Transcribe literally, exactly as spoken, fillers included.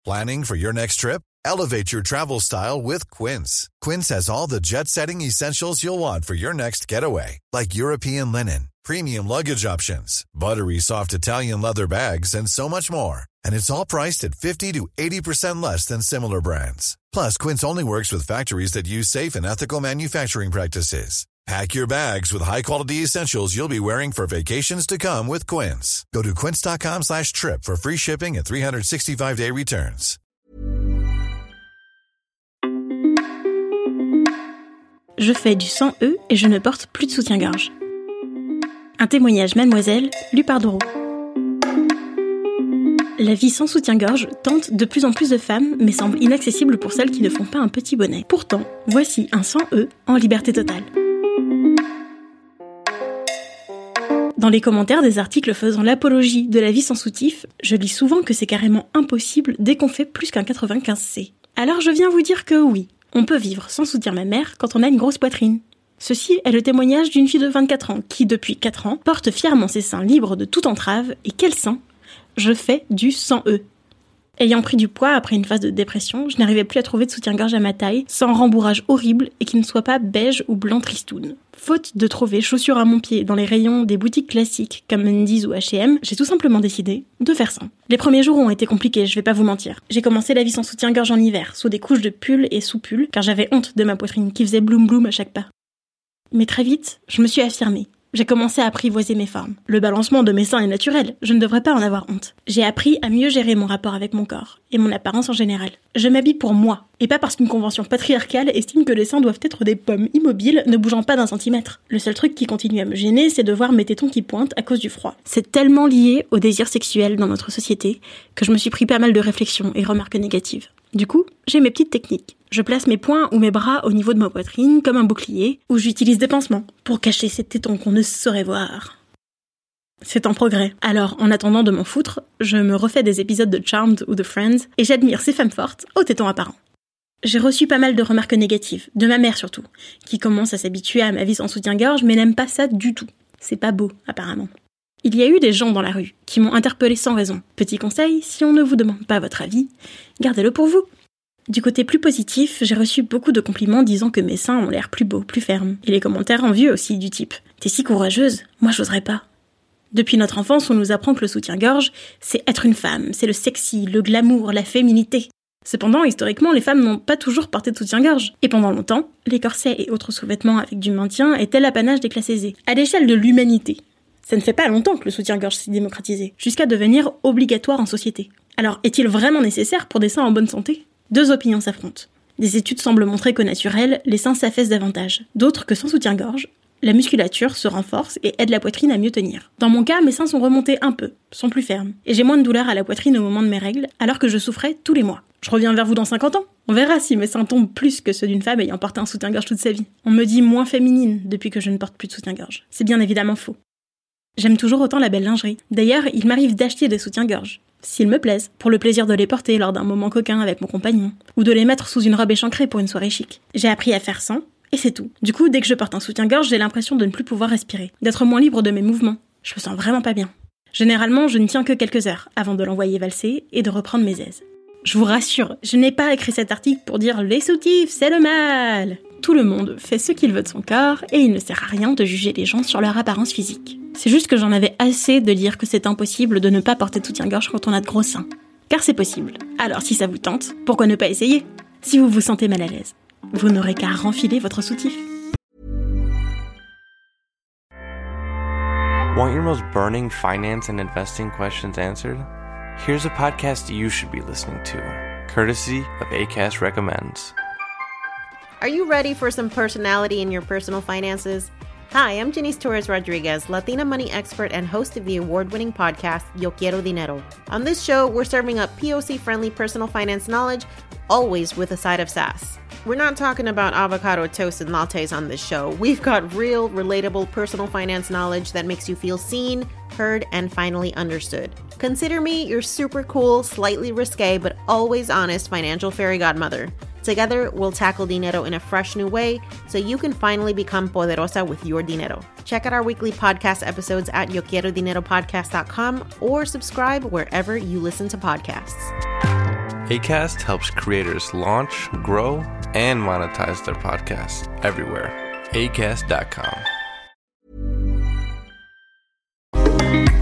Planning for your next trip? Elevate your travel style with Quince. Quince has all the jet-setting essentials you'll want for your next getaway, like European linen, premium luggage options, buttery soft Italian leather bags, and so much more. And it's all priced at fifty to eighty percent less than similar brands. Plus, Quince only works with factories that use safe and ethical manufacturing practices. Pack your bags with high-quality essentials you'll be wearing for vacations to come with Quince. Go to quince.com slash trip for free shipping and three sixty-five day returns. Je fais du cent E et je ne porte plus de soutien-gorge. Un témoignage Mademoiselle, lu par Doro. La vie sans soutien-gorge tente de plus en plus de femmes, mais semble inaccessible pour celles qui ne font pas un petit bonnet. Pourtant, voici un cent E en liberté totale. Dans les commentaires des articles faisant l'apologie de la vie sans soutif, je lis souvent que c'est carrément impossible dès qu'on fait plus qu'un quatre-vingt-quinze C. Alors je viens vous dire que oui, on peut vivre sans soutien mammaire quand on a une grosse poitrine. Ceci est le témoignage d'une fille de vingt-quatre ans qui, depuis quatre ans, porte fièrement ses seins libres de toute entrave, et quel sein! Je fais du cent E. Ayant pris du poids après une phase de dépression, je n'arrivais plus à trouver de soutien-gorge à ma taille, sans rembourrage horrible et qui ne soit pas beige ou blanc tristoun. Faute de trouver chaussures à mon pied dans les rayons des boutiques classiques comme Mendy's ou H et M, j'ai tout simplement décidé de faire ça. Les premiers jours ont été compliqués, je vais pas vous mentir. J'ai commencé la vie sans soutien-gorge en hiver, sous des couches de pull et sous pull, car j'avais honte de ma poitrine qui faisait bloum bloum à chaque pas. Mais très vite, je me suis affirmée. J'ai commencé à apprivoiser mes formes. Le balancement de mes seins est naturel, je ne devrais pas en avoir honte. J'ai appris à mieux gérer mon rapport avec mon corps, et mon apparence en général. Je m'habille pour moi, et pas parce qu'une convention patriarcale estime que les seins doivent être des pommes immobiles ne bougeant pas d'un centimètre. Le seul truc qui continue à me gêner, c'est de voir mes tétons qui pointent à cause du froid. C'est tellement lié au désir sexuel dans notre société que je me suis pris pas mal de réflexions et remarques négatives. Du coup, j'ai mes petites techniques. Je place mes poings ou mes bras au niveau de ma poitrine comme un bouclier, ou j'utilise des pansements pour cacher ces tétons qu'on ne saurait voir. C'est en progrès. Alors, en attendant de m'en foutre, je me refais des épisodes de Charmed ou de Friends et j'admire ces femmes fortes aux tétons apparents. J'ai reçu pas mal de remarques négatives, de ma mère surtout, qui commence à s'habituer à ma vie sans soutien-gorge mais n'aime pas ça du tout. C'est pas beau, apparemment. Il y a eu des gens dans la rue qui m'ont interpellé sans raison. Petit conseil, si on ne vous demande pas votre avis, gardez-le pour vous. Du côté plus positif, j'ai reçu beaucoup de compliments disant que mes seins ont l'air plus beaux, plus fermes. Et les commentaires envieux aussi du type « T'es si courageuse, moi j'oserais pas ». Depuis notre enfance, on nous apprend que le soutien-gorge, c'est être une femme, c'est le sexy, le glamour, la féminité. Cependant, historiquement, les femmes n'ont pas toujours porté de soutien-gorge. Et pendant longtemps, les corsets et autres sous-vêtements avec du maintien étaient l'apanage des classes aisées, à l'échelle de l'humanité. Ça ne fait pas longtemps que le soutien-gorge s'est démocratisé, jusqu'à devenir obligatoire en société. Alors, est-il vraiment nécessaire pour des seins en bonne santé ? Deux opinions s'affrontent. Des études semblent montrer qu'au naturel, les seins s'affaissent davantage. D'autres que sans soutien-gorge, la musculature se renforce et aide la poitrine à mieux tenir. Dans mon cas, mes seins sont remontés un peu, sont plus fermes, et j'ai moins de douleur à la poitrine au moment de mes règles, alors que je souffrais tous les mois. Je reviens vers vous dans cinquante ans. On verra si mes seins tombent plus que ceux d'une femme ayant porté un soutien-gorge toute sa vie. On me dit moins féminine depuis que je ne porte plus de soutien-gorge. C'est bien évidemment faux. J'aime toujours autant la belle lingerie. D'ailleurs, il m'arrive d'acheter des soutiens-gorge, s'ils me plaisent, pour le plaisir de les porter lors d'un moment coquin avec mon compagnon, ou de les mettre sous une robe échancrée pour une soirée chic. J'ai appris à faire sans, et c'est tout. Du coup, dès que je porte un soutien-gorge, j'ai l'impression de ne plus pouvoir respirer, d'être moins libre de mes mouvements. Je me sens vraiment pas bien. Généralement, je ne tiens que quelques heures avant de l'envoyer valser et de reprendre mes aises. Je vous rassure, je n'ai pas écrit cet article pour dire « les soutifs, c'est le mal ». Tout le monde fait ce qu'il veut de son corps et il ne sert à rien de juger les gens sur leur apparence physique. C'est juste que j'en avais assez de lire que c'est impossible de ne pas porter de soutien-gorge quand on a de gros seins. Car c'est possible. Alors si ça vous tente, pourquoi ne pas essayer ? Si vous vous sentez mal à l'aise, vous n'aurez qu'à renfiler votre soutif. Want your most burning finance and investing questions answered? Here's a podcast you should be listening to, courtesy of Acast Recommends. Are you ready for some personality in your personal finances? Hi, I'm Janice Torres-Rodriguez, Latina money expert and host of the award-winning podcast, Yo Quiero Dinero. On this show, we're serving up P O C-friendly personal finance knowledge, always with a side of sass. We're not talking about avocado toast and lattes on this show. We've got real, relatable personal finance knowledge that makes you feel seen, heard, and finally understood. Consider me your super cool, slightly risque, but always honest financial fairy godmother. Together, we'll tackle dinero in a fresh new way so you can finally become poderosa with your dinero. Check out our weekly podcast episodes at yo quiero dinero podcast dot com or subscribe wherever you listen to podcasts. Acast helps creators launch, grow, and monetize their podcasts everywhere. acast dot com.